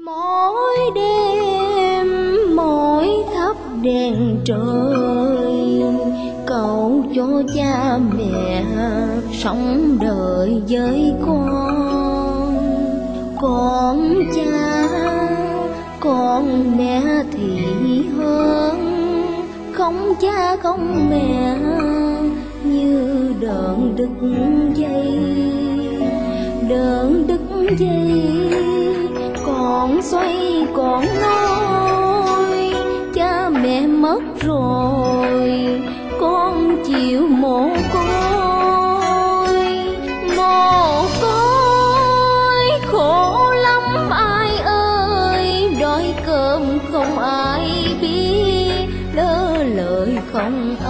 Mỗi đêm mỗi thắp đèn trời, cầu cho cha mẹ sống đời với con cha con mẹ thì hơn, không cha không mẹ như đờn đứt dây còn xoay còn nói cha mẹ mất rồi con chịu mồ côi khổ lắm ai ơi, đói cơm không ai biết, lỡ lời không